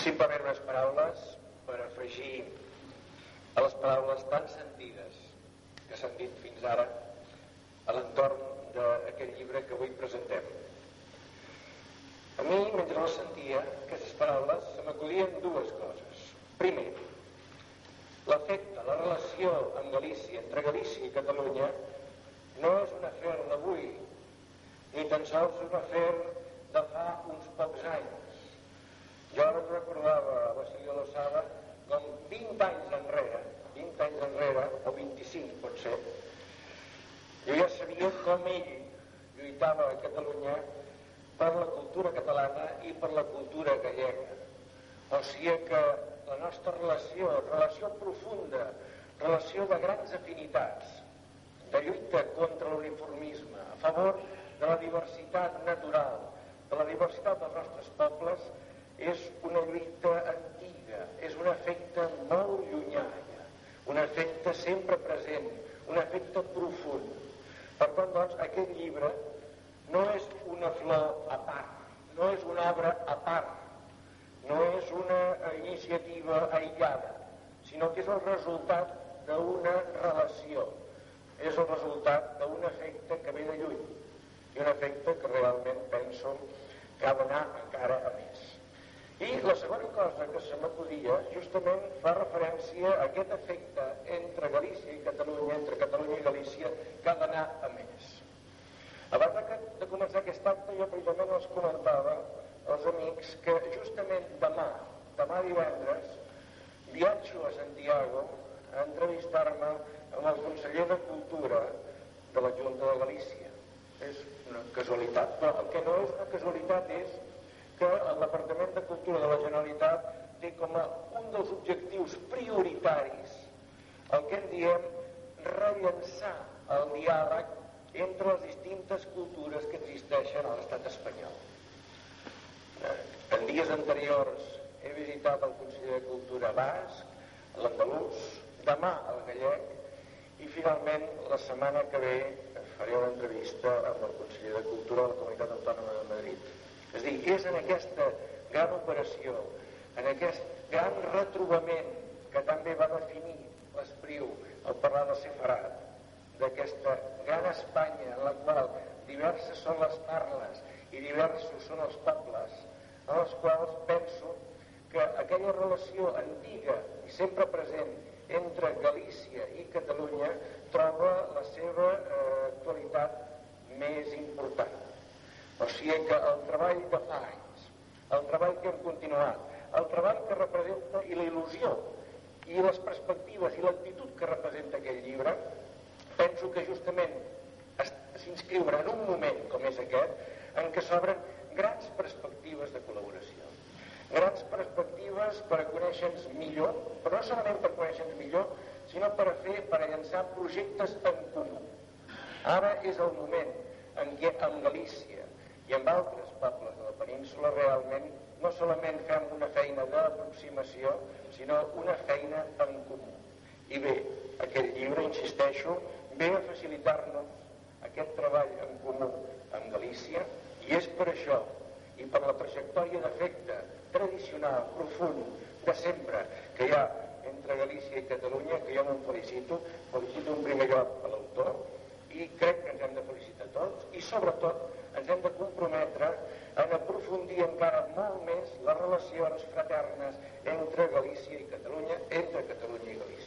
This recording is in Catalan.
Simplement unes paraules per afegir a les paraules tan sentides que s'han dit fins ara a l'entorn d'aquest llibre que avui presentem. A mi, mentre les sentia, aquestes paraules, se m'acudien dues coses. Primer, l'afecte, la relació amb Galícia, entre Galícia i Catalunya, no és un afer d'avui, ni tan sols un afer de fa uns pocs anys. Jo ara recordava a Basilio Losada com 20 anys enrere, o 25 pot ser, jo ja sabia com ell lluitava a Catalunya per la cultura catalana i per la cultura gallega. O sigui que la nostra relació profunda, relació de grans afinitats, de lluita contra l'uniformisme, a favor de la diversitat natural, de la diversitat dels nostres pobles, és una lluita antiga, és un afecte molt llunyà, un afecte sempre present, un afecte profund. Per tant, doncs, aquest llibre no és una flor a part, no és una obra a part, no és una iniciativa aïllada, sinó que és el resultat d'una relació, és el resultat d'un afecte que ve de lluny, i un afecte que realment penso que ha d'anar encara a més. I la segona cosa que se m'acudia justament fa referència a aquest efecte entre Galícia i Catalunya, entre Catalunya i Galícia, que ha d'anar a més. Abans de començar aquest acte jo precisament els comentava als amics que justament demà divendres, viatjo a Santiago a entrevistar-me amb el conseller de Cultura de la Junta de Galícia. És una casualitat, però el que no és una casualitat és que el Departament de Cultura de la Generalitat té com a un dels objectius prioritaris el que en diem rellançar el diàleg entre les distintes cultures que existeixen a l'estat espanyol. En dies anteriors he visitat el conseller de Cultura basc, l'andalús, demà el gallec, i finalment la setmana que ve faré una entrevista amb el conseller de Cultura de la Comunitat Autònoma de Madrid. És a dir, és en aquesta gran operació, en aquest gran retrobament que també va definir l'Espriu al parlar del Sefarat, d'aquesta gran Espanya en la qual diverses són les parles i diversos són els pobles, en els quals penso que aquella relació antiga i sempre present entre Galícia i Catalunya troba la seva actualitat més important. O sigui que el treball de fa anys, el treball que hem continuat, el treball que representa i la il·lusió i les perspectives i l'actitud que representa aquell llibre, penso que justament s'inscriurà en un moment com és aquest en què s'obren grans perspectives de col·laboració, grans perspectives per a conèixer-nos millor, però no solament per conèixer-nos millor, sinó per llançar projectes en comú. Ara és el moment en què amb Galícia i amb altres pobles de la península realment no solament fem una feina d'aproximació, sinó una feina en comú. I bé, aquest llibre, insisteixo, ve a facilitar-nos aquest treball en comú amb Galícia, i és per això, i per la trajectòria d'afecte tradicional, profund, de sempre, que hi ha entre Galícia i Catalunya, que jo me'n felicito en primer lloc a l'autor, i crec que ens hem de felicitar tots, i sobretot ens hem de comprometre en aprofundir encara molt més les relacions fraternes entre Galícia i Catalunya, entre Catalunya i Galícia.